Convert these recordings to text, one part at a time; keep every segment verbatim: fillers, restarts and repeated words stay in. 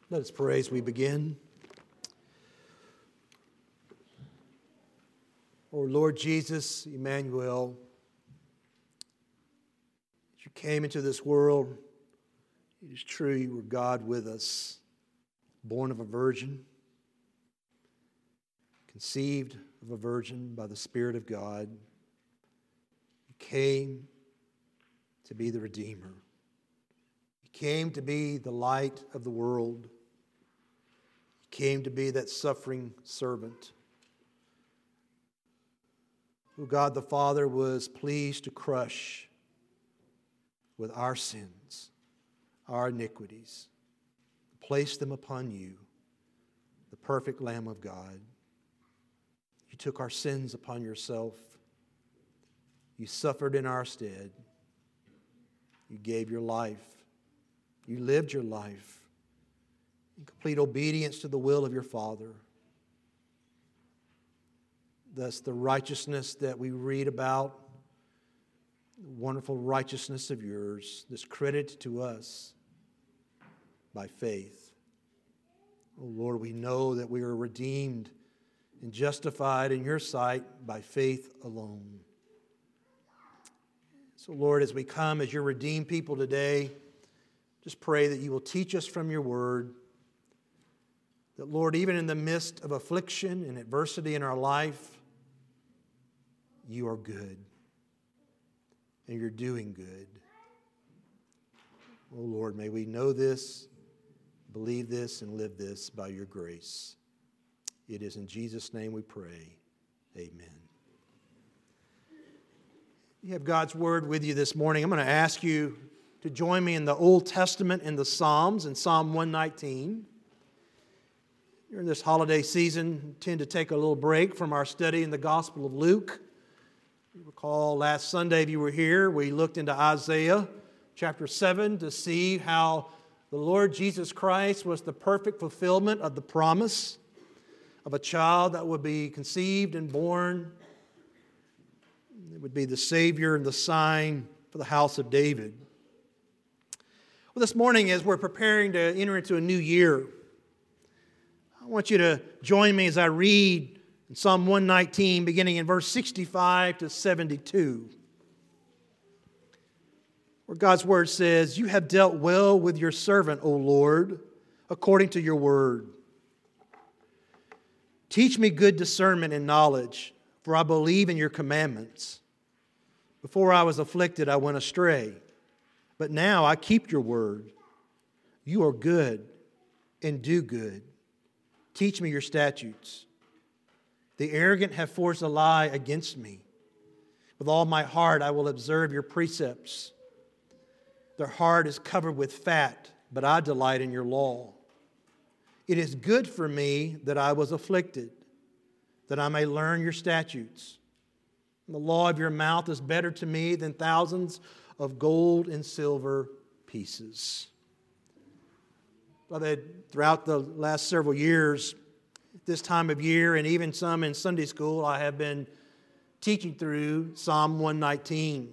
Let us pray as we begin. O Lord Jesus, Emmanuel, as you came into this world, it is true you were God with us, born of a virgin, conceived of a virgin by the Spirit of God. You came to be the Redeemer. You came to be the light of the world. You came to be that suffering servant who God the Father was pleased to crush with our sins, our iniquities, place them upon you, the perfect Lamb of God. You took our sins upon yourself. You suffered in our stead. You gave your life. You lived your life in complete obedience to the will of your Father. Thus, the righteousness that we read about, the wonderful righteousness of yours, is credited to us by faith. Oh Lord, we know that we are redeemed and justified in your sight by faith alone. So Lord, as we come as your redeemed people today, just pray that you will teach us from your word. That Lord, even in the midst of affliction and adversity in our life, you are good, and you're doing good. Oh Lord, may we know this, believe this, and live this by your grace. It is in Jesus' name we pray. Amen. You have God's word with you this morning. I'm going to ask you to join me in the Old Testament in the Psalms, in Psalm one nineteen. During this holiday season, we tend to take a little break from our study in the Gospel of Luke. You recall last Sunday, if you were here, we looked into Isaiah chapter seven to see how the Lord Jesus Christ was the perfect fulfillment of the promise of a child that would be conceived and born. It would be the Savior and the sign for the house of David. Well, this morning, as we're preparing to enter into a new year, I want you to join me as I read in Psalm one nineteen, beginning in verse sixty-five to seventy-two, where God's word says, "You have dealt well with your servant, O Lord, according to your word. Teach me good discernment and knowledge, for I believe in your commandments. Before I was afflicted, I went astray, but now I keep your word. You are good and do good. Teach me your statutes. The arrogant have forged a lie against me. With all my heart I will observe your precepts. Their heart is covered with fat, but I delight in your law. It is good for me that I was afflicted, that I may learn your statutes. The law of your mouth is better to me than thousands of gold and silver pieces." Beloved, throughout the last several years, this time of year, and even some in Sunday school, I have been teaching through Psalm one nineteen.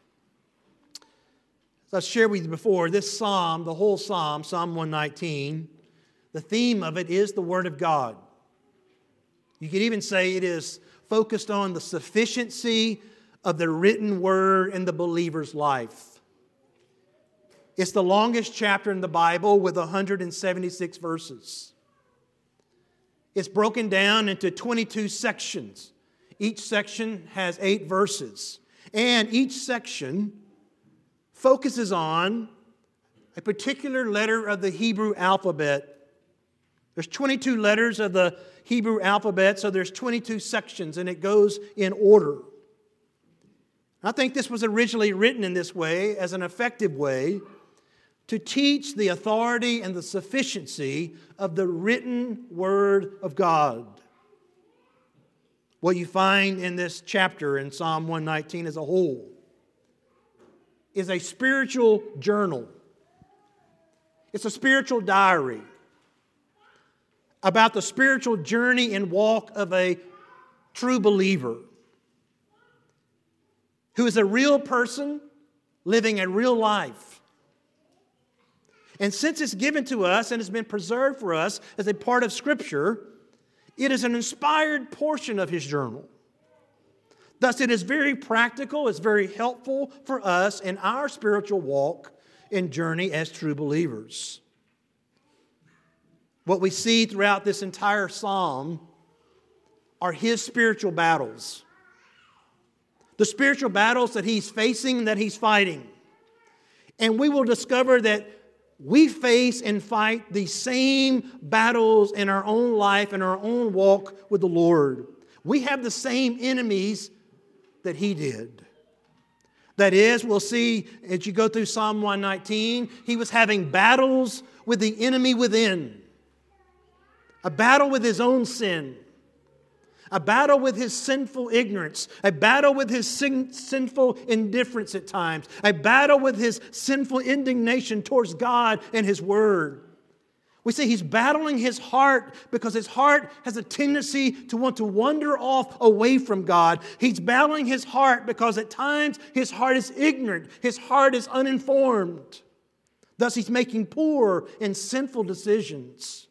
As I've shared with you before, this psalm, the whole psalm, Psalm one nineteen, the theme of it is the Word of God. You could even say it is focused on the sufficiency of the written Word in the believer's life. It's the longest chapter in the Bible with one hundred seventy-six verses. It's broken down into twenty-two sections. Each section has eight verses. And each section focuses on a particular letter of the Hebrew alphabet. There's twenty-two letters of the Hebrew alphabet, so there's twenty-two sections, and it goes in order. I think this was originally written in this way as an effective way to teach the authority and the sufficiency of the written Word of God. What you find in this chapter in Psalm one nineteen as a whole is a spiritual journal. It's a spiritual diary about the spiritual journey and walk of a true believer who is a real person living a real life. And since it's given to us and has been preserved for us as a part of Scripture, it is an inspired portion of his journal. Thus, it is very practical, it's very helpful for us in our spiritual walk and journey as true believers. What we see throughout this entire psalm are his spiritual battles. The spiritual battles that he's facing, that he's fighting. And we will discover that we face and fight the same battles in our own life and our own walk with the Lord. We have the same enemies that he did. That is, we'll see as you go through Psalm one nineteen, he was having battles with the enemy within. A battle with his own sin. A battle with his sinful ignorance. A battle with his sin, sinful indifference at times. A battle with his sinful indignation towards God and his word. We see he's battling his heart because his heart has a tendency to want to wander off away from God. He's battling his heart because at times his heart is ignorant. His heart is uninformed. Thus he's making poor and sinful decisions.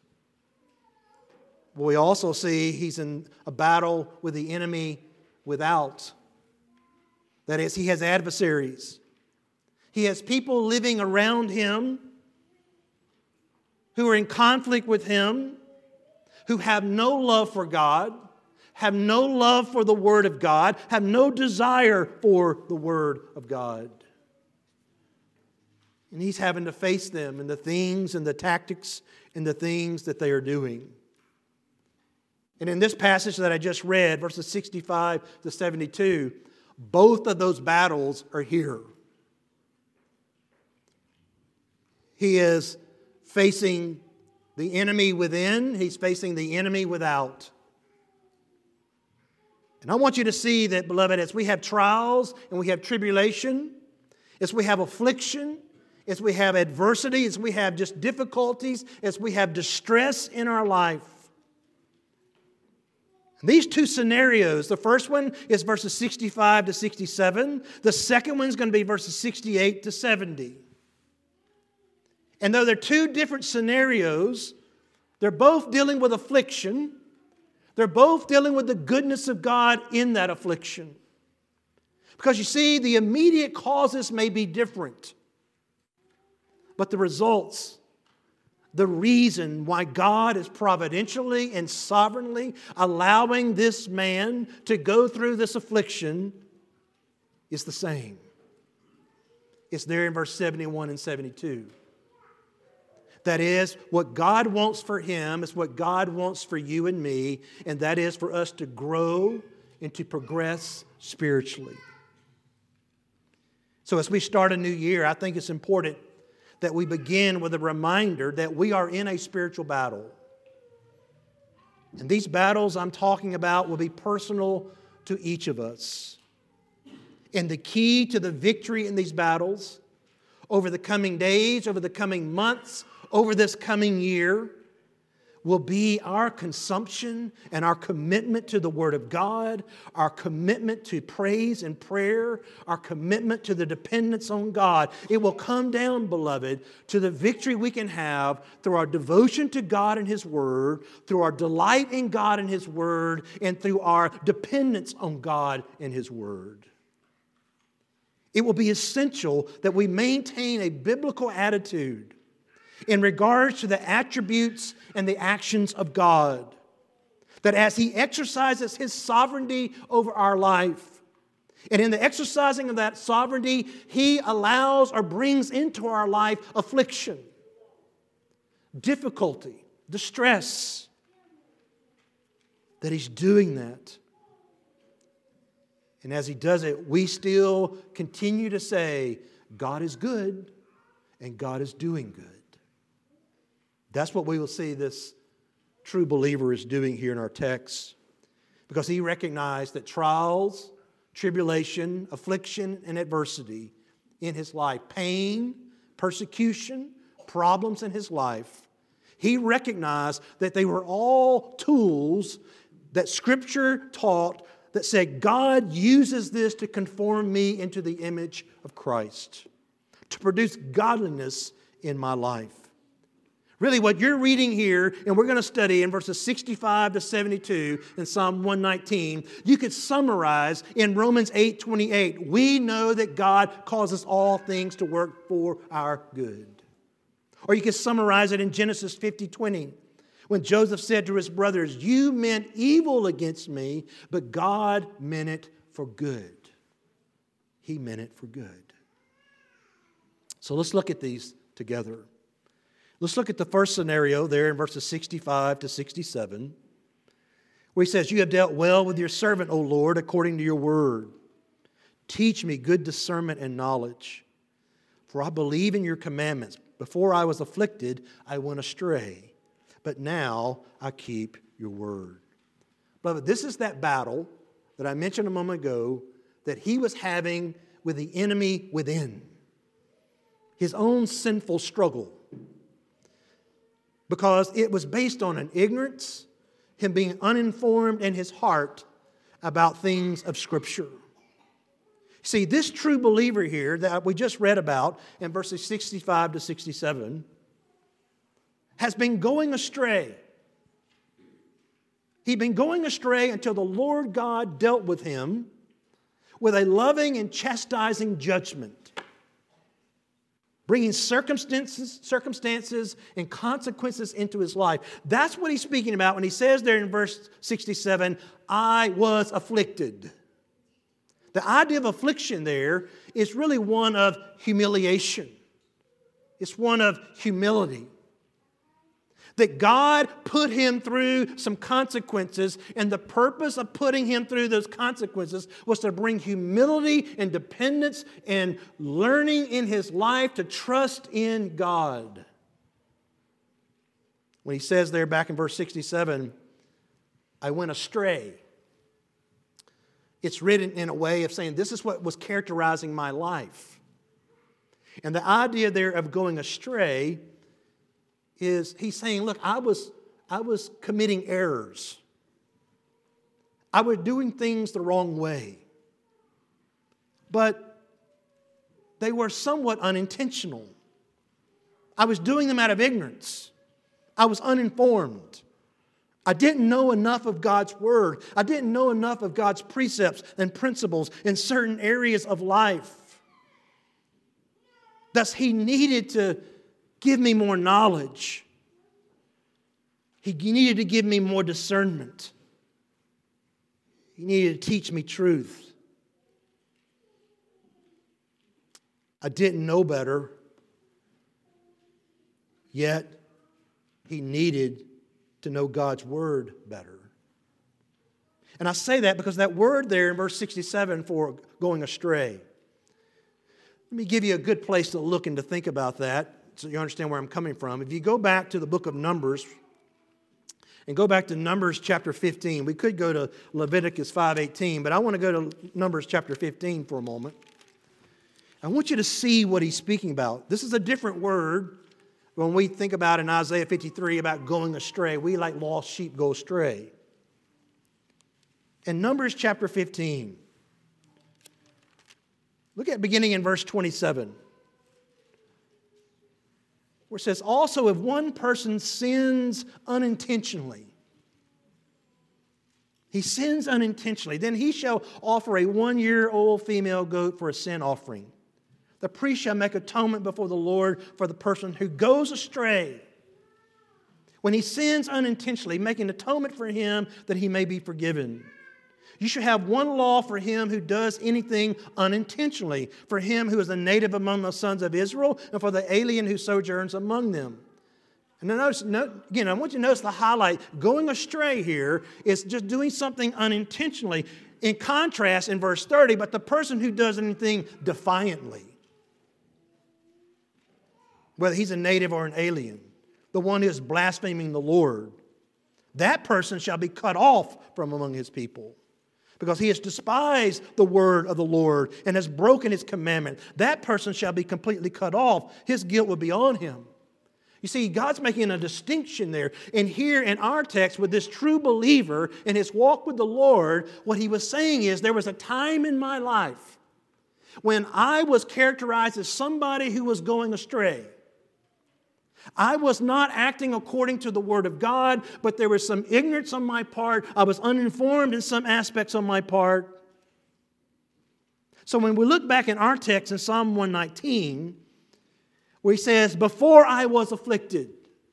We also see he's in a battle with the enemy without. That is, he has adversaries. He has people living around him who are in conflict with him, who have no love for God, have no love for the Word of God, have no desire for the Word of God. And he's having to face them and the things and the tactics and the things that they are doing. And in this passage that I just read, verses sixty-five to seventy-two, both of those battles are here. He is facing the enemy within. He's facing the enemy without. And I want you to see that, beloved, as we have trials and we have tribulation, as we have affliction, as we have adversity, as we have just difficulties, as we have distress in our life, these two scenarios, the first one is verses sixty-five to sixty-seven. The second one is going to be verses sixty-eight to seventy. And though they're two different scenarios, they're both dealing with affliction. They're both dealing with the goodness of God in that affliction. Because you see, the immediate causes may be different, but the results, the reason why God is providentially and sovereignly allowing this man to go through this affliction is the same. It's there in verse seventy-one and seventy-two. That is, what God wants for him is what God wants for you and me, and that is for us to grow and to progress spiritually. So as we start a new year, I think it's important that we begin with a reminder that we are in a spiritual battle. And these battles I'm talking about will be personal to each of us. And the key to the victory in these battles over the coming days, over the coming months, over this coming year will be our consumption and our commitment to the Word of God, our commitment to praise and prayer, our commitment to the dependence on God. It will come down, beloved, to the victory we can have through our devotion to God and His Word, through our delight in God and His Word, and through our dependence on God and His Word. It will be essential that we maintain a biblical attitude in regards to the attributes and the actions of God. That as He exercises His sovereignty over our life, and in the exercising of that sovereignty, He allows or brings into our life affliction, difficulty, distress, that He's doing that. And as He does it, we still continue to say, God is good and God is doing good. That's what we will see this true believer is doing here in our text. Because he recognized that trials, tribulation, affliction, and adversity in his life, pain, persecution, problems in his life, he recognized that they were all tools that Scripture taught that said God uses this to conform me into the image of Christ, to produce godliness in my life. Really, what you're reading here, and we're going to study in verses sixty-five to seventy-two in Psalm one nineteen, you could summarize in Romans eight twenty-eight. We know that God causes all things to work for our good. Or you could summarize it in Genesis fifty twenty, when Joseph said to his brothers, you meant evil against me, but God meant it for good. He meant it for good. So let's look at these together. Let's look at the first scenario there in verses sixty-five to sixty-seven, where he says, you have dealt well with your servant, O Lord, according to your word. Teach me good discernment and knowledge, for I believe in your commandments. Before I was afflicted, I went astray, but now I keep your word. Beloved, this is that battle that I mentioned a moment ago that he was having with the enemy within. His own sinful struggle. Because it was based on an ignorance, him being uninformed in his heart about things of Scripture. See, this true believer here that we just read about in verses sixty-five to sixty-seven has been going astray. He'd been going astray until the Lord God dealt with him with a loving and chastising judgment, bringing circumstances, circumstances and consequences into his life. That's what he's speaking about when he says there in verse sixty-seven, I was afflicted. The idea of affliction there is really one of humiliation. It's one of humility. That God put him through some consequences, and the purpose of putting him through those consequences was to bring humility and dependence and learning in his life to trust in God. When he says there back in verse sixty-seven, I went astray. It's written in a way of saying this is what was characterizing my life. And the idea there of going astray is he's saying, look, I was, I was committing errors. I was doing things the wrong way. But they were somewhat unintentional. I was doing them out of ignorance. I was uninformed. I didn't know enough of God's Word. I didn't know enough of God's precepts and principles in certain areas of life. Thus, He needed to give me more knowledge. He needed to give me more discernment. He needed to teach me truth. I didn't know better, yet he needed to know God's Word better. And I say that because that word there in verse sixty-seven for going astray. Let me give you a good place to look and to think about that so you understand where I'm coming from. If you go back to the book of Numbers and go back to Numbers chapter fifteen, we could go to Leviticus five eighteen, but I want to go to Numbers chapter fifteen for a moment. I want you to see what he's speaking about. This is a different word. When we think about in Isaiah fifty-three about going astray, we like lost sheep go astray. In Numbers chapter fifteen, look at beginning in verse twenty-seven, where it says, also if one person sins unintentionally, he sins unintentionally, then he shall offer a one-year-old female goat for a sin offering. The priest shall make atonement before the Lord for the person who goes astray. When he sins unintentionally, making atonement for him that he may be forgiven. You shall have one law for him who does anything unintentionally, for him who is a native among the sons of Israel, and for the alien who sojourns among them. And then notice, again, I want you to notice the highlight. Going astray here is just doing something unintentionally. In contrast, in verse thirty, but the person who does anything defiantly, whether he's a native or an alien, the one who is blaspheming the Lord, that person shall be cut off from among his people, because he has despised the word of the Lord and has broken his commandment. That person shall be completely cut off. His guilt will be on him. You see, God's making a distinction there. And here in our text, with this true believer in his walk with the Lord, what he was saying is there was a time in my life when I was characterized as somebody who was going astray. I was not acting according to the Word of God, but there was some ignorance on my part. I was uninformed in some aspects on my part. So when we look back in our text in Psalm one nineteen, where he says, before I was afflicted,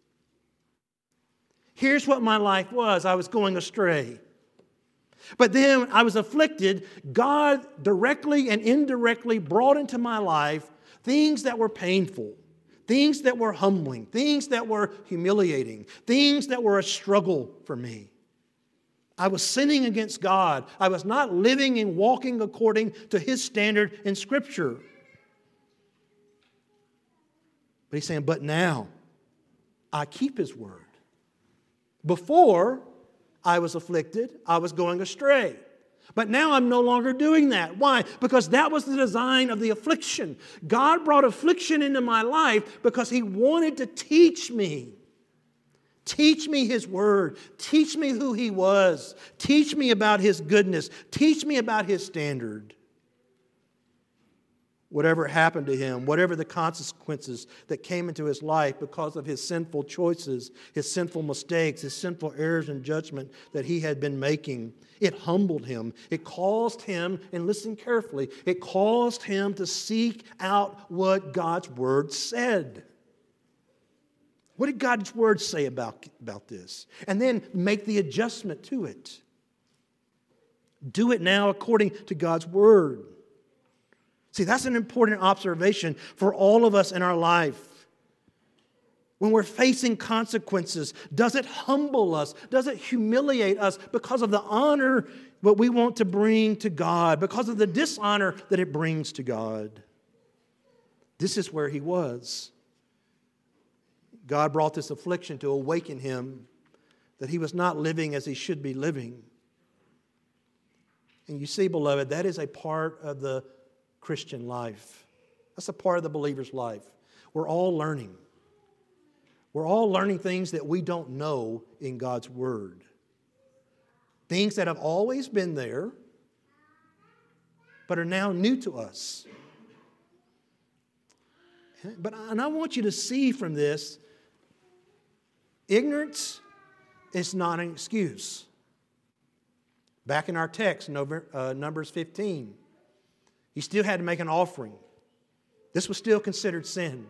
here's what my life was. I was going astray. But then I was afflicted. God directly and indirectly brought into my life things that were painful, things that were humbling, things that were humiliating, things that were a struggle for me. I was sinning against God. I was not living and walking according to His standard in Scripture. But He's saying, but now I keep His word. Before I was afflicted, I was going astray. But now I'm no longer doing that. Why? Because that was the design of the affliction. God brought affliction into my life because He wanted to teach me. Teach me His word. Teach me who He was. Teach me about His goodness. Teach me about His standard. Whatever happened to him, whatever the consequences that came into his life because of his sinful choices, his sinful mistakes, his sinful errors in judgment that he had been making, it humbled him. It caused him, and listen carefully, it caused him to seek out what God's Word said. What did God's Word say about, about this? And then make the adjustment to it. Do it now according to God's Word. See, that's an important observation for all of us in our life. When we're facing consequences, does it humble us? Does it humiliate us because of the honor that we want to bring to God, because of the dishonor that it brings to God? This is where he was. God brought this affliction to awaken him that he was not living as he should be living. And you see, beloved, that is a part of the Christian life. That's a part of the believer's life. We're all learning. We're all learning things that we don't know in God's Word. Things that have always been there, but are now new to us. But and I want you to see from this, ignorance is not an excuse. Back in our text, Numbers fifteen, he still had to make an offering. This was still considered sin.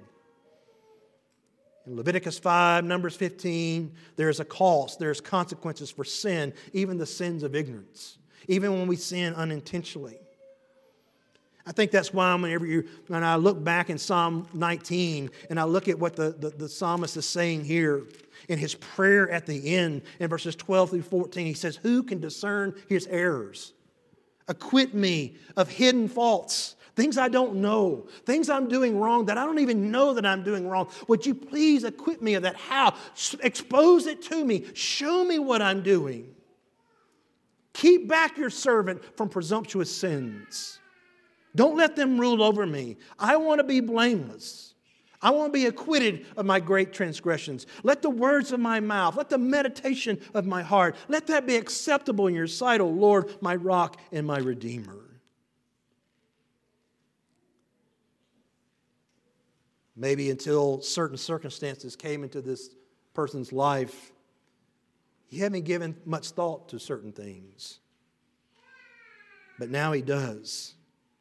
In Leviticus five, Numbers fifteen, there's a cost, there's consequences for sin, even the sins of ignorance, even when we sin unintentionally. I think that's why whenever you, when I look back in Psalm nineteen and I look at what the, the, the psalmist is saying here in his prayer at the end, in verses twelve through fourteen, he says, who can discern his errors? Acquit me of hidden faults, things I don't know, things I'm doing wrong that I don't even know that I'm doing wrong. Would you please acquit me of that? How? Expose it to me. Show me what I'm doing. Keep back your servant from presumptuous sins. Don't let them rule over me. I want to be blameless. I want to be acquitted of my great transgressions. Let the words of my mouth, let the meditation of my heart, let that be acceptable in your sight, O Lord, my rock and my redeemer. Maybe until certain circumstances came into this person's life, he hadn't given much thought to certain things. But now he does.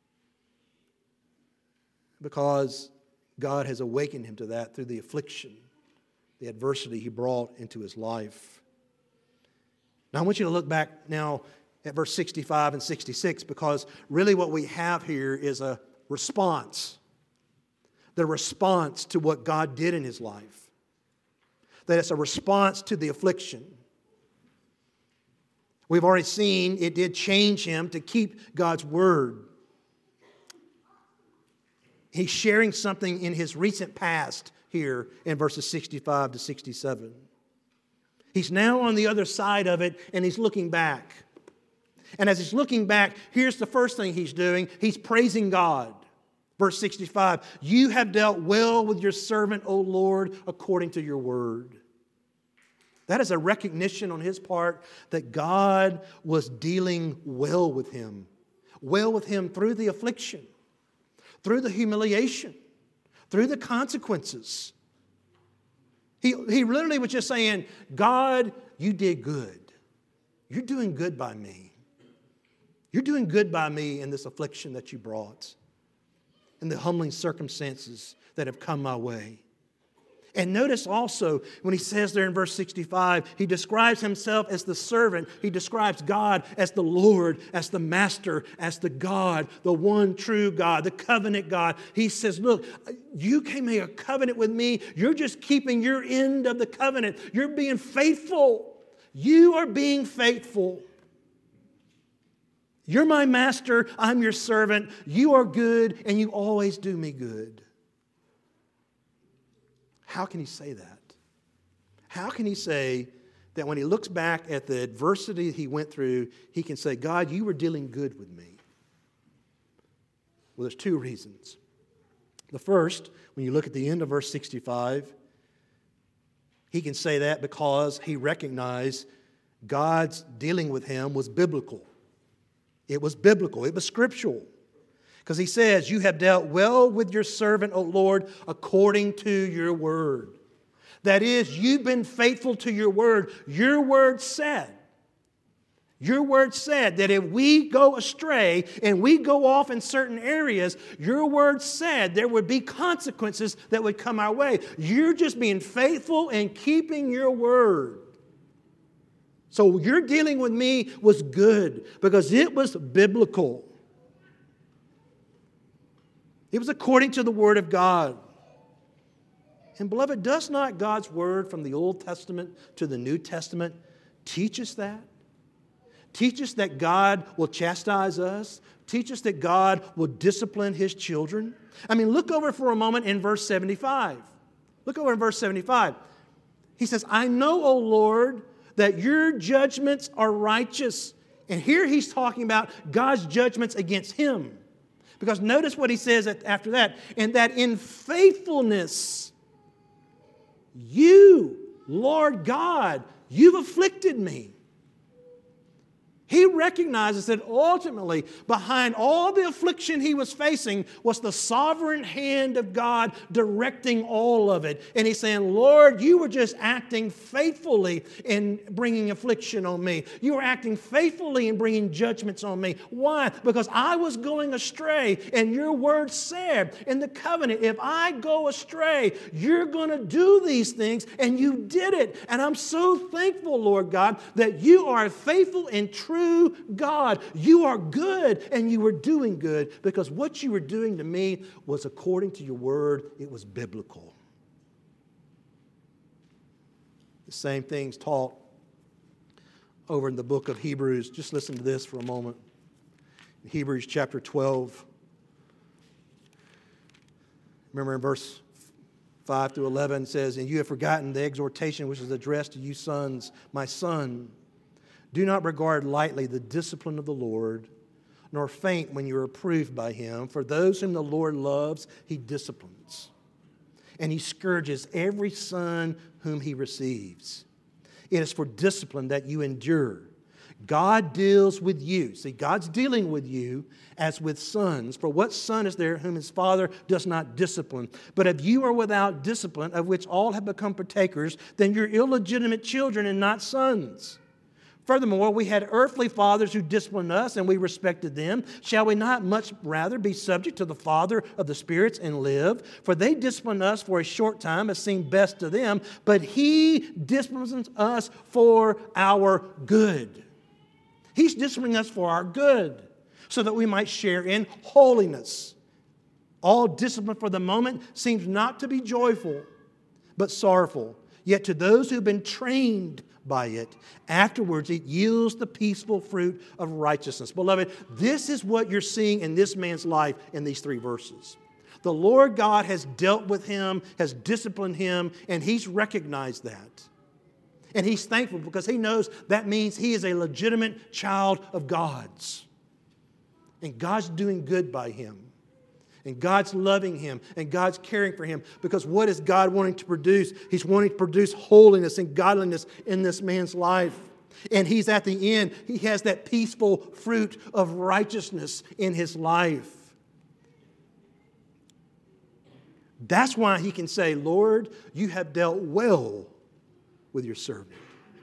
Because God has awakened him to that through the affliction, the adversity he brought into his life. Now I want you to look back now at verse sixty-five and sixty-six, because really what we have here is a response. The response to what God did in his life. That it's a response to the affliction. We've already seen it did change him to keep God's word. He's sharing something in his recent past here in verses sixty-five to sixty-seven. He's now on the other side of it, and he's looking back. And as he's looking back, here's the first thing he's doing. He's praising God. Verse sixty-five, you have dealt well with your servant, O Lord, according to your word. That is a recognition on his part that God was dealing well with him. Well with him through the affliction, through the humiliation, through the consequences. He, he literally was just saying, God, you did good. You're doing good by me. You're doing good by me in this affliction that you brought, in the humbling circumstances that have come my way. And notice also when he says there in verse sixty-five, he describes himself as the servant. He describes God as the Lord, as the master, as the God, the one true God, the covenant God. He says, look, you can make a covenant with me. You're just keeping your end of the covenant. You're being faithful. You are being faithful. You're my master. I'm your servant. You are good, and you always do me good. How can he say that? How can he say that when he looks back at the adversity he went through, he can say, God, you were dealing good with me? Well, there's two reasons. The first, when you look at the end of verse sixty-five, he can say that because he recognized God's dealing with him was biblical. It was biblical. It was scriptural. Because he says, you have dealt well with your servant, O Lord, according to your word. That is, you've been faithful to your word. Your word said, your word said that if we go astray and we go off in certain areas, your word said there would be consequences that would come our way. You're just being faithful and keeping your word. So your dealing with me was good because it was biblical. It was according to the Word of God. And beloved, does not God's Word from the Old Testament to the New Testament teach us that? Teach us that God will chastise us. Teach us that God will discipline His children. I mean, look over for a moment in verse seventy-five. Look over in verse seventy-five. He says, I know, O Lord, that your judgments are righteous. And here he's talking about God's judgments against him. Because notice what he says after that. And that in faithfulness, you, Lord God, you've afflicted me. He recognizes that ultimately, behind all the affliction he was facing was the sovereign hand of God directing all of it. And he's saying, Lord, you were just acting faithfully in bringing affliction on me. You were acting faithfully in bringing judgments on me. Why? Because I was going astray, and your word said in the covenant, if I go astray, you're going to do these things, and you did it. And I'm so thankful, Lord God, that you are a faithful and true God. You are good, and you were doing good because what you were doing to me was according to your word. It was biblical. The same thing's taught over in the book of Hebrews. Just listen to this for a moment. In Hebrews chapter twelve. Remember in verse five through eleven, it says, and you have forgotten the exhortation which is addressed to you sons, my son. Do not regard lightly the discipline of the Lord, nor faint when you are approved by him. For those whom the Lord loves, he disciplines. And he scourges every son whom he receives. It is for discipline that you endure. God deals with you. See, God's dealing with you as with sons. For what son is there whom his father does not discipline? But if you are without discipline, of which all have become partakers, then you're illegitimate children and not sons. Furthermore, we had earthly fathers who disciplined us, and we respected them. Shall we not much rather be subject to the Father of the spirits and live? For they discipline us for a short time as seemed best to them, but he disciplines us for our good. He's disciplining us for our good, so that we might share in holiness. All discipline for the moment seems not to be joyful, but sorrowful. Yet to those who have been trained by it, afterwards it yields the peaceful fruit of righteousness. Beloved, this is what you're seeing in this man's life in these three verses. The Lord God has dealt with him, has disciplined him, and he's recognized that. And he's thankful because he knows that means he is a legitimate child of God's. And God's doing good by him. And God's loving him, and God's caring for him. Because what is God wanting to produce? He's wanting to produce holiness and godliness in this man's life. And he's at the end, he has that peaceful fruit of righteousness in his life. That's why he can say, Lord, you have dealt well with your servant.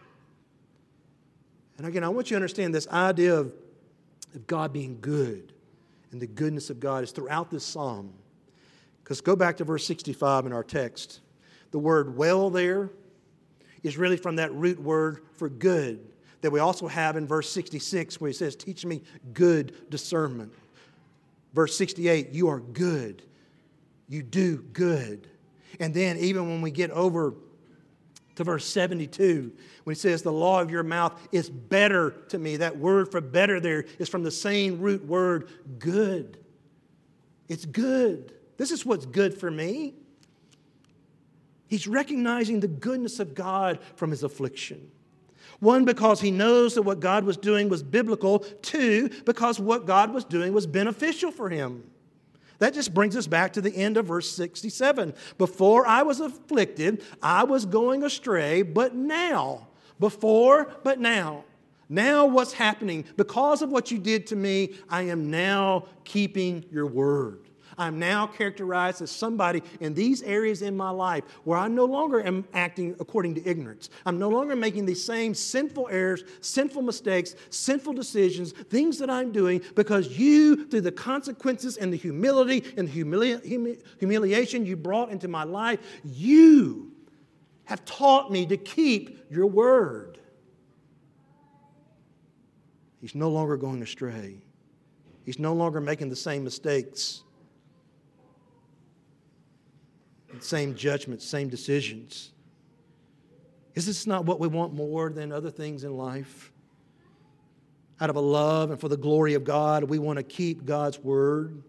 And again, I want you to understand this idea of, of God being good and the goodness of God is throughout this psalm. Because go back to verse sixty-five in our text. The word well there is really from that root word for good that we also have in verse sixty-six where he says, teach me good discernment. Verse sixty-eight, you are good. You do good. And then even when we get over to verse seventy-two, when he says, the law of your mouth is better to me. That word for better there is from the same root word, good. It's good. This is what's good for me. He's recognizing the goodness of God from his affliction. One, because he knows that what God was doing was biblical. Two, because what God was doing was beneficial for him. That just brings us back to the end of verse sixty-seven. Before I was afflicted, I was going astray, but now. Before, but now. Now what's happening? Because of what you did to me, I am now keeping your word. I'm now characterized as somebody in these areas in my life where I no longer am acting according to ignorance. I'm no longer making these same sinful errors, sinful mistakes, sinful decisions, things that I'm doing because you, through the consequences and the humility and the humili- humi- humiliation you brought into my life, you have taught me to keep your word. He's no longer going astray. He's no longer making the same mistakes. Same judgments, same decisions. Is this not what we want more than other things in life? Out of a love and for the glory of God, we want to keep God's word.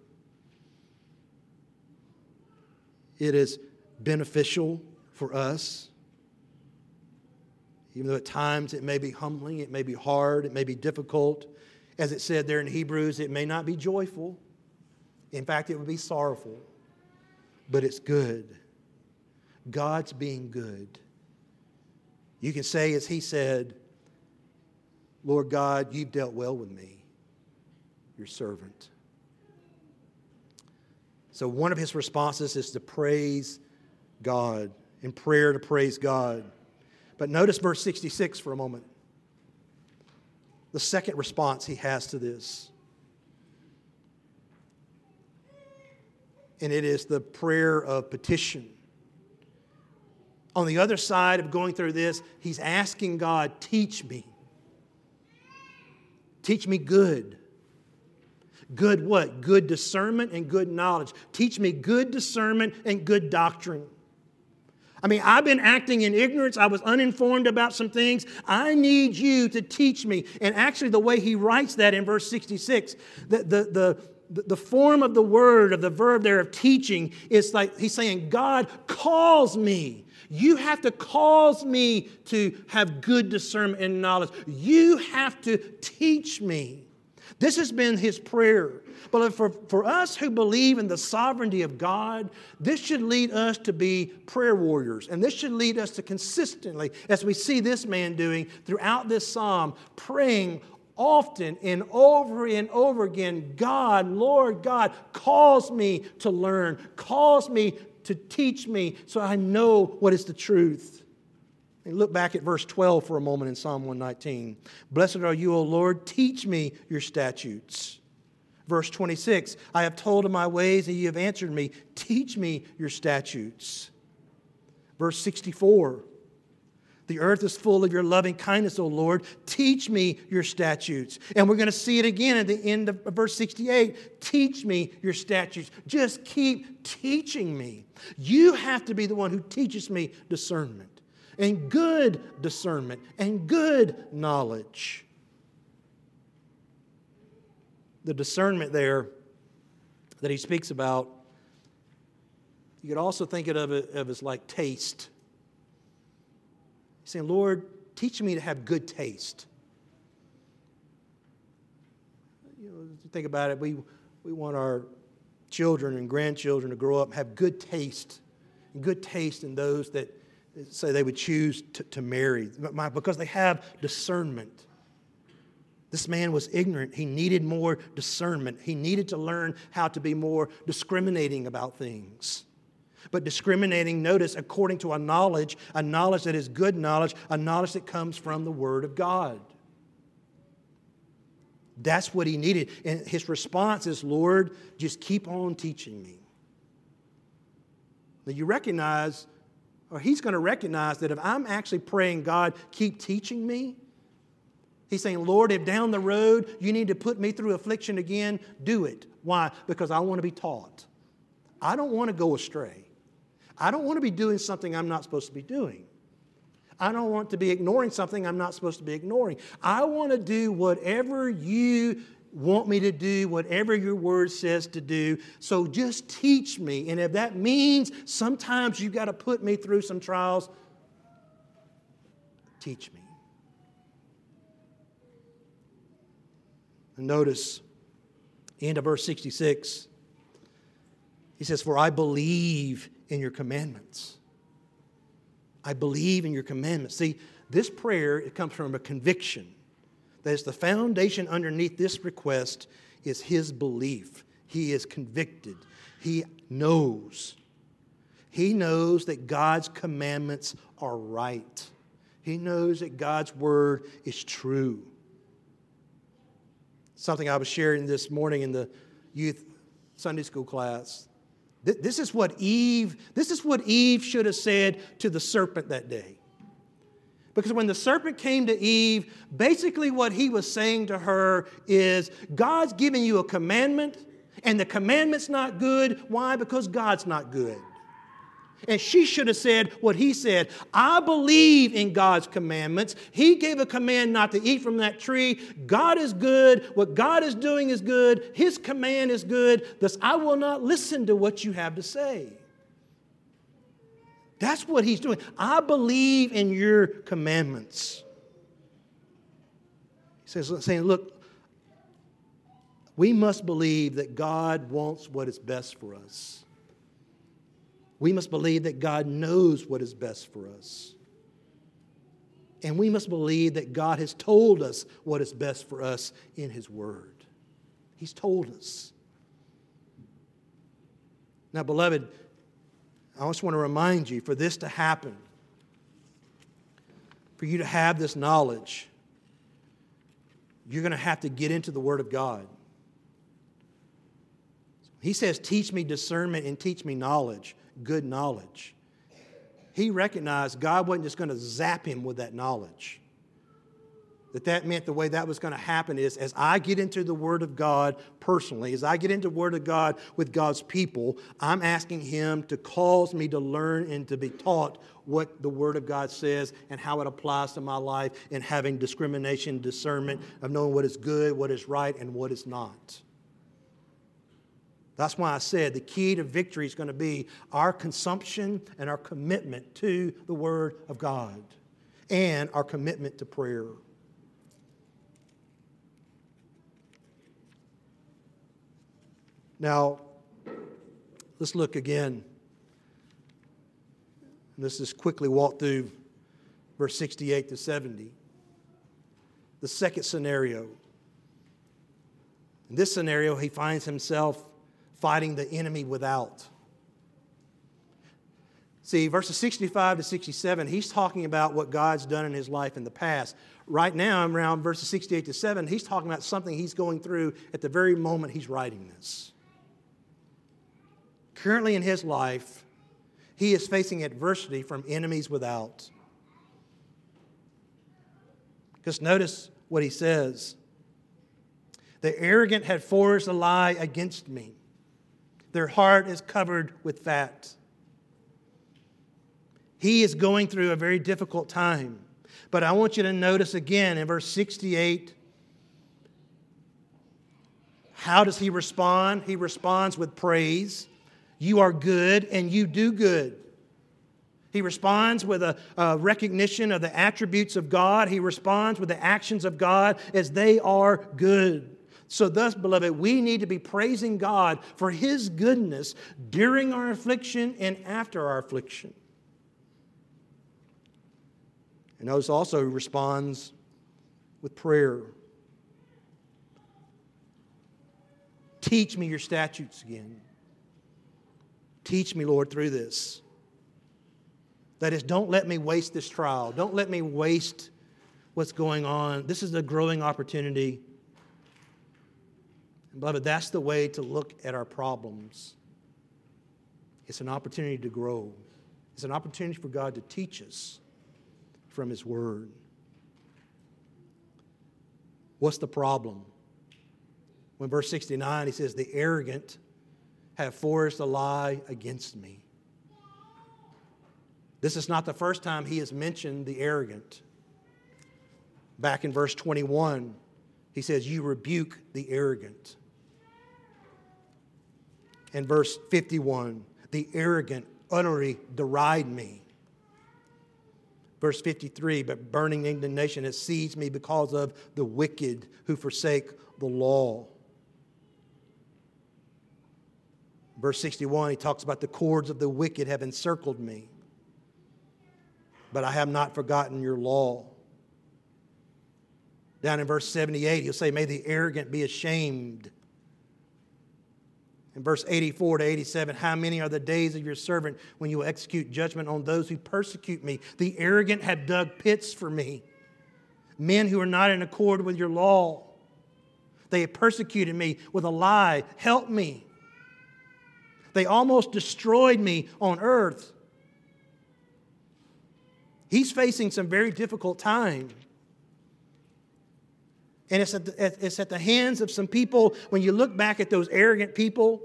It is beneficial for us. Even though at times it may be humbling, it may be hard, it may be difficult. As it said there in Hebrews, it may not be joyful. In fact, it would be sorrowful. But it's good. God's being good. You can say, as he said, Lord God, you've dealt well with me, your servant. So one of his responses is to praise God, in prayer to praise God. But notice verse sixty-six for a moment. The second response he has to this. And it is the prayer of petition. On the other side of going through this, he's asking God, teach me. Teach me good. Good what? Good discernment and good knowledge. Teach me good discernment and good doctrine. I mean, I've been acting in ignorance. I was uninformed about some things. I need you to teach me. And actually, the way he writes that in verse sixty-six, the, the, the, the form of the word, of the verb there of teaching, is like he's saying, God calls me. You have to cause me to have good discernment and knowledge. You have to teach me. This has been his prayer. But for, for us who believe in the sovereignty of God, this should lead us to be prayer warriors. And this should lead us to consistently, as we see this man doing throughout this psalm, praying often and over and over again, God, Lord God, calls me to learn, calls me to teach me so I know what is the truth. And look back at verse twelve for a moment in Psalm one nineteen. Blessed are you, O Lord, teach me your statutes. Verse twenty-six, I have told of my ways and you have answered me. Teach me your statutes. Verse sixty-four, the earth is full of your loving kindness, O Lord. Teach me your statutes. And we're going to see it again at the end of verse sixty-eight. Teach me your statutes. Just keep teaching me. You have to be the one who teaches me discernment and good discernment and good knowledge. The discernment there that he speaks about, you could also think of it as like taste. He's saying, Lord, teach me to have good taste. You know, think about it, we, we want our children and grandchildren to grow up and have good taste, and good taste in those that say they would choose to, to marry, because they have discernment. This man was ignorant. He needed more discernment. He needed to learn how to be more discriminating about things. but discriminating, notice, according to a knowledge, a knowledge that is good knowledge, a knowledge that comes from the Word of God. That's what he needed. And his response is, Lord, just keep on teaching me. Now you recognize, or he's going to recognize that if I'm actually praying, God, keep teaching me, he's saying, Lord, if down the road you need to put me through affliction again, do it. Why? Because I want to be taught. I don't want to go astray. I don't want to be doing something I'm not supposed to be doing. I don't want to be ignoring something I'm not supposed to be ignoring. I want to do whatever you want me to do, whatever your word says to do. So just teach me. And if that means sometimes you've got to put me through some trials, teach me. And notice, end of verse sixty-six, he says, for I believe in your commandments. I believe in your commandments. See, this prayer, it comes from a conviction. That is the foundation underneath this request is his belief. He is convicted. He knows. He knows that God's commandments are right. He knows that God's word is true. Something I was sharing this morning in the youth Sunday school class. This is what Eve, this is what Eve should have said to the serpent that day. Because when the serpent came to Eve, basically what he was saying to her is, God's giving you a commandment, and the commandment's not good. Why? Because God's not good. And she should have said what he said. I believe in God's commandments. He gave a command not to eat from that tree. God is good. What God is doing is good. His command is good. Thus, I will not listen to what you have to say. That's what he's doing. I believe in your commandments. He says, saying, look, we must believe that God wants what is best for us. We must believe that God knows what is best for us. And we must believe that God has told us what is best for us in his word. He's told us. Now, beloved, I just want to remind you, for this to happen, for you to have this knowledge, you're going to have to get into the Word of God. He says, teach me discernment and teach me knowledge, good knowledge. He recognized God wasn't just going to zap him with that knowledge. That that meant the way that was going to happen is as I get into the Word of God personally, as I get into the Word of God with God's people, I'm asking him to cause me to learn and to be taught what the Word of God says and how it applies to my life and having discrimination, discernment of knowing what is good, what is right, and what is not. That's why I said the key to victory is going to be our consumption and our commitment to the Word of God and our commitment to prayer. Now, let's look again. Let's just quickly walk through verse sixty-eight to seventy. The second scenario. In this scenario, he finds himself fighting the enemy without. See, verses sixty-five to sixty-seven, he's talking about what God's done in his life in the past. Right now, around verses sixty-eight to seven, he's talking about something he's going through at the very moment he's writing this. Currently in his life, he is facing adversity from enemies without. Just notice what he says. The arrogant had forged a lie against me. Their heart is covered with fat. He is going through a very difficult time. But I want you to notice again in verse sixty-eight, how does he respond? He responds with praise. You are good and you do good. He responds with a, a recognition of the attributes of God. He responds with the actions of God as they are good. So thus, beloved, we need to be praising God for his goodness during our affliction and after our affliction. And notice also he responds with prayer. Teach me your statutes again. Teach me, Lord, through this. That is, don't let me waste this trial. Don't let me waste what's going on. This is a growing opportunity. And beloved, that's the way to look at our problems. It's an opportunity to grow. It's an opportunity for God to teach us from His Word. What's the problem? When verse sixty-nine, he says, the arrogant have forged a lie against me. This is not the first time he has mentioned the arrogant. Back in verse twenty-one, he says, you rebuke the arrogant. In verse fifty-one, the arrogant utterly deride me. Verse fifty-three, but burning indignation has seized me because of the wicked who forsake the law. Verse sixty-one, he talks about the cords of the wicked have encircled me, but I have not forgotten your law. Down in verse seventy-eight, he'll say, may the arrogant be ashamed. In verse eighty-four to eighty-seven, how many are the days of your servant when you will execute judgment on those who persecute me? The arrogant have dug pits for me. Men who are not in accord with your law. They have persecuted me with a lie. Help me. They almost destroyed me on earth. He's facing some very difficult time. And it's at, the, it's at the hands of some people. When you look back at those arrogant people,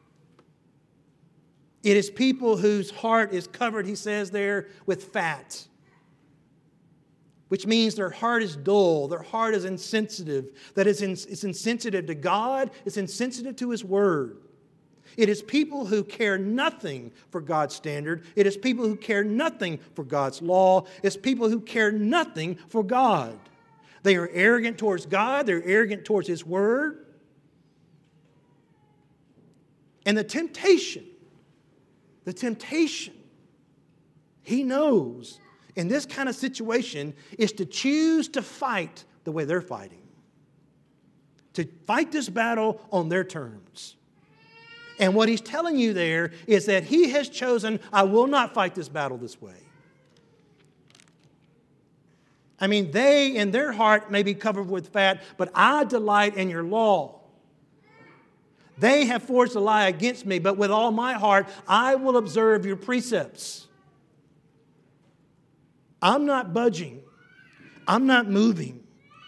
it is people whose heart is covered, he says there, with fat. Which means their heart is dull, their heart is insensitive. That is, it's insensitive to God, it's insensitive to His Word. It is people who care nothing for God's standard. It is people who care nothing for God's law. It's people who care nothing for God. They are arrogant towards God. They're arrogant towards His Word. And the temptation, the temptation, he knows in this kind of situation is to choose to fight the way they're fighting. To fight this battle on their terms. And what he's telling you there is that he has chosen, I will not fight this battle this way. I mean, they in their heart may be covered with fat, but I delight in your law. They have forged a lie against me, but with all my heart, I will observe your precepts. I'm not budging. I'm not moving.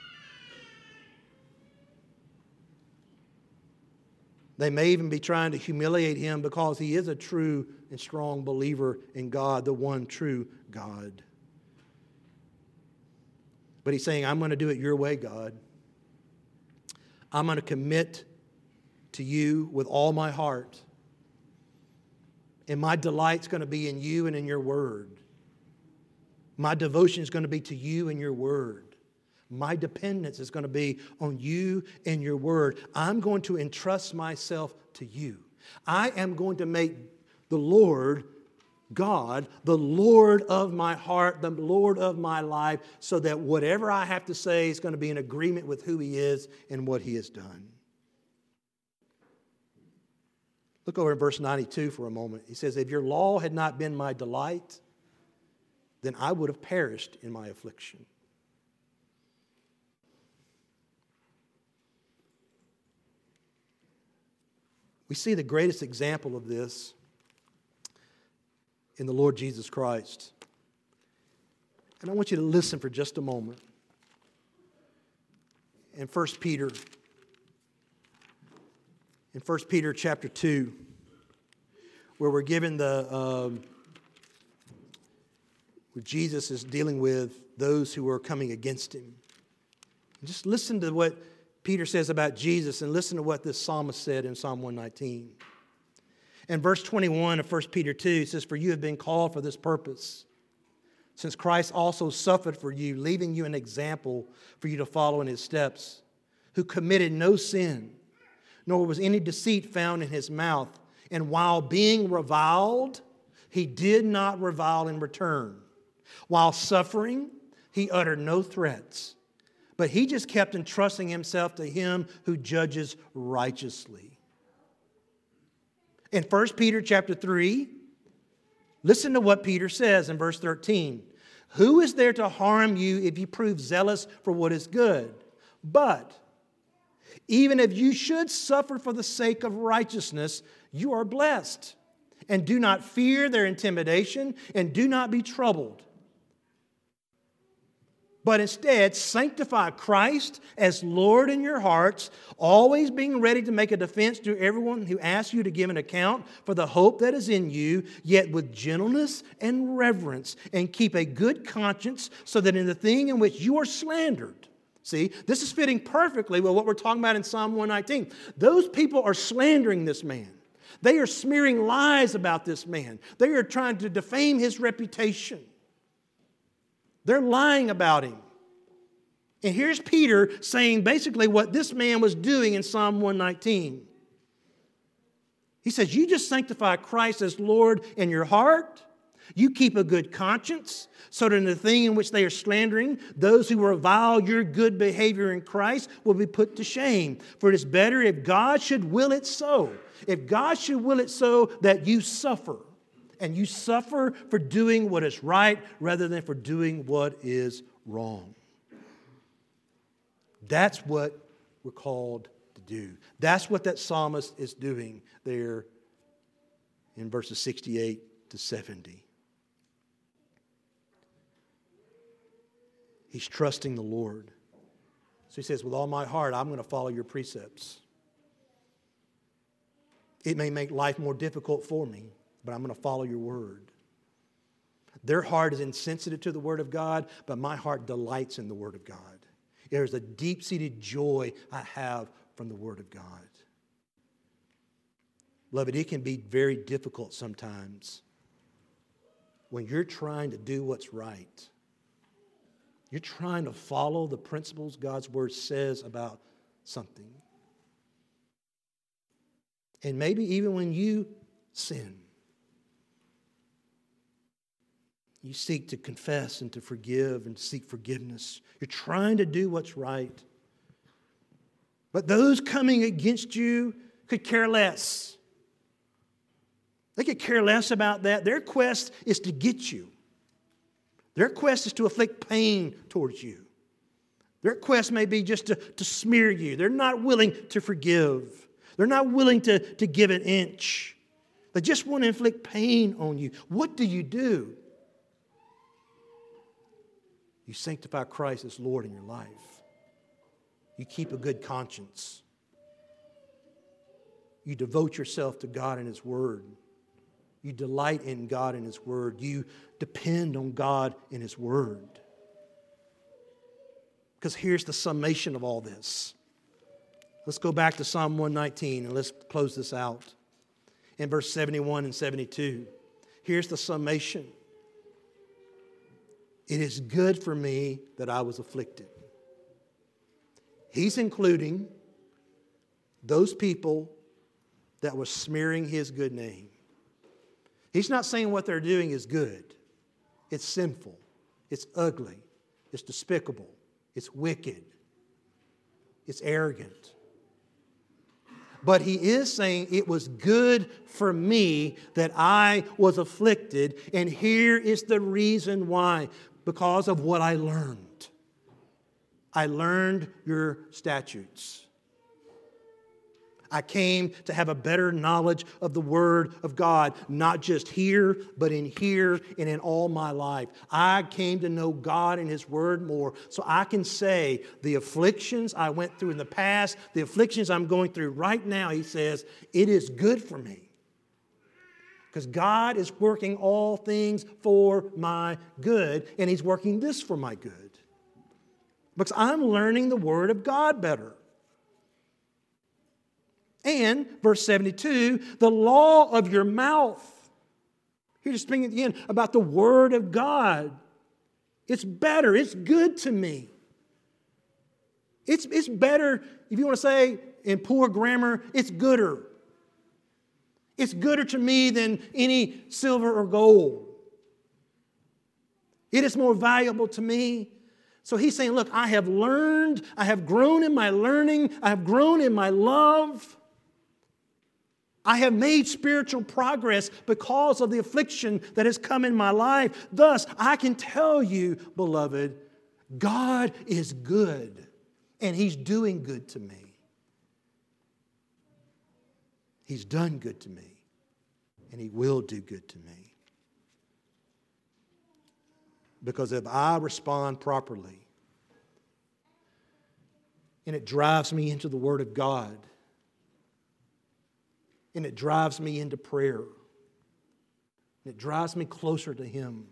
They may even be trying to humiliate him because he is a true and strong believer in God, the one true God. But he's saying, I'm going to do it your way, God. I'm going to commit to you with all my heart. And my delight's going to be in you and in your word. My devotion is going to be to you and your word. My dependence is going to be on you and your word. I'm going to entrust myself to you. I am going to make the Lord God, the Lord of my heart, the Lord of my life, so that whatever I have to say is going to be in agreement with who He is and what He has done. Look over in verse ninety-two for a moment. He says, if your law had not been my delight, then I would have perished in my affliction. We see the greatest example of this in the Lord Jesus Christ. And I want you to listen for just a moment. In First Peter, in First Peter chapter two, where we're given the, um, where Jesus is dealing with those who are coming against Him. Just listen to what Peter says about Jesus, and listen to what this psalmist said in Psalm one nineteen. In verse twenty-one of First Peter two, it says, for you have been called for this purpose, since Christ also suffered for you, leaving you an example for you to follow in His steps, who committed no sin, nor was any deceit found in His mouth. And while being reviled, He did not revile in return. While suffering, He uttered no threats. But He just kept entrusting Himself to Him who judges righteously. In First Peter chapter three, listen to what Peter says in verse thirteen. Who is there to harm you if you prove zealous for what is good? But even if you should suffer for the sake of righteousness, you are blessed. And do not fear their intimidation, and do not be troubled. But instead, sanctify Christ as Lord in your hearts, always being ready to make a defense to everyone who asks you to give an account for the hope that is in you, yet with gentleness and reverence, and keep a good conscience, so that in the thing in which you are slandered. See, this is fitting perfectly with what we're talking about in Psalm one nineteen. Those people are slandering this man. They are smearing lies about this man. They are trying to defame his reputation. They're lying about him. And here's Peter saying basically what this man was doing in Psalm one nineteen. He says, you just sanctify Christ as Lord in your heart. You keep a good conscience, so that in the thing in which they are slandering, those who revile your good behavior in Christ will be put to shame. For it is better if God should will it so. If God should will it so that you suffer. And you suffer for doing what is right rather than for doing what is wrong. That's what we're called to do. That's what that psalmist is doing there in verses sixty-eight to seventy. He's trusting the Lord. So he says, with all my heart, I'm going to follow your precepts. It may make life more difficult for me, but I'm going to follow your word. Their heart is insensitive to the word of God, but my heart delights in the word of God. There's a deep-seated joy I have from the word of God. Beloved, it can be very difficult sometimes when you're trying to do what's right. You're trying to follow the principles God's word says about something. And maybe even when you sin, you seek to confess and to forgive and seek forgiveness. You're trying to do what's right. But those coming against you could care less. They could care less about that. Their quest is to get you. Their quest is to inflict pain towards you. Their quest may be just to, to smear you. They're not willing to forgive. They're not willing to, to give an inch. They just want to inflict pain on you. What do you do? You sanctify Christ as Lord in your life. You keep a good conscience. You devote yourself to God and His Word. You delight in God and His Word. You depend on God and His Word. Because here's the summation of all this. Let's go back to Psalm one nineteen and let's close this out. In verse seventy-one and seventy-two, here's the summation. It is good for me that I was afflicted. He's including those people that were smearing His good name. He's not saying what they're doing is good. It's sinful. It's ugly. It's despicable. It's wicked. It's arrogant. But he is saying it was good for me that I was afflicted. And here is the reason why. Because of what I learned. I learned your statutes. I came to have a better knowledge of the Word of God, not just here, but in here and in all my life. I came to know God and His Word more, so I can say the afflictions I went through in the past, the afflictions I'm going through right now, he says, it is good for me. Because God is working all things for my good, and He's working this for my good. Because I'm learning the Word of God better. And, verse seventy-two, the law of your mouth. Here's speaking at the end about the Word of God. It's better. It's good to me. It's, it's better, if you want to say in poor grammar, it's gooder. It's gooder to me than any silver or gold. It is more valuable to me. So he's saying, look, I have learned, I have grown in my learning, I have grown in my love. I have made spiritual progress because of the affliction that has come in my life. Thus, I can tell you, beloved, God is good, and He's doing good to me. He's done good to me, and He will do good to me. Because if I respond properly, and it drives me into the Word of God, and it drives me into prayer, and it drives me closer to Him,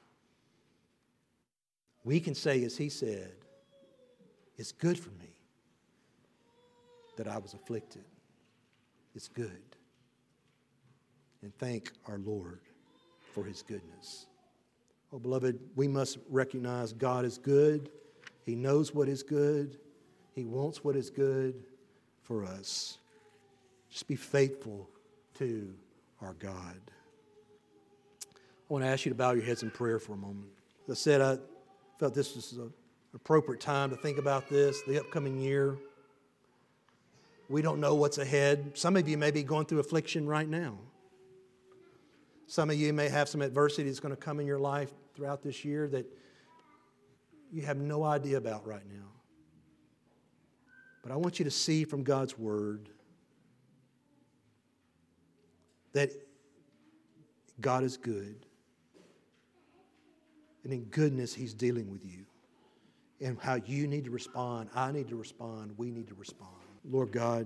we can say, as He said, it's good for me that I was afflicted. It's good. And thank our Lord for His goodness. Oh, beloved, we must recognize God is good. He knows what is good. He wants what is good for us. Just be faithful to our God. I want to ask you to bow your heads in prayer for a moment. As I said, I felt this was an appropriate time to think about this, the upcoming year. We don't know what's ahead. Some of you may be going through affliction right now. Some of you may have some adversity that's going to come in your life throughout this year that you have no idea about right now. But I want you to see from God's Word that God is good. And in goodness, He's dealing with you. And how you need to respond, I need to respond, we need to respond. Lord God,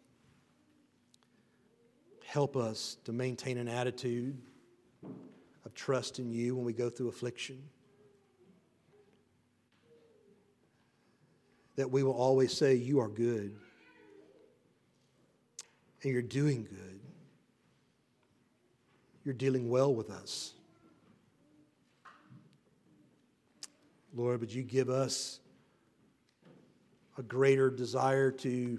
help us to maintain an attitude of trust in You when we go through affliction. That we will always say, You are good. And You're doing good. You're dealing well with us. Lord, would You give us a greater desire to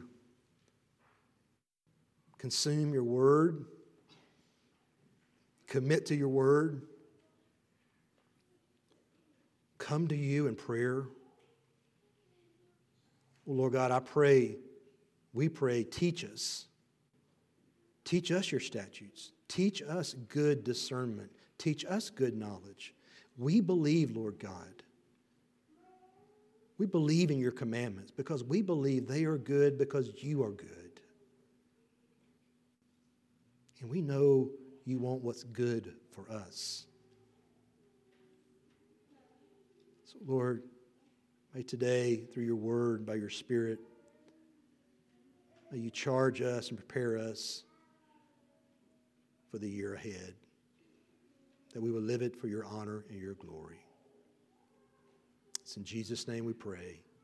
consume Your Word, commit to Your Word, come to You in prayer. Oh, Lord God, I pray, we pray, teach us. Teach us Your statutes. Teach us good discernment. Teach us good knowledge. We believe, Lord God. We believe in Your commandments because we believe they are good because You are good. And we know You want what's good for us. So, Lord, may today, through Your Word, by Your Spirit, may You charge us and prepare us for the year ahead, that we will live it for Your honor and Your glory. It's in Jesus' name we pray.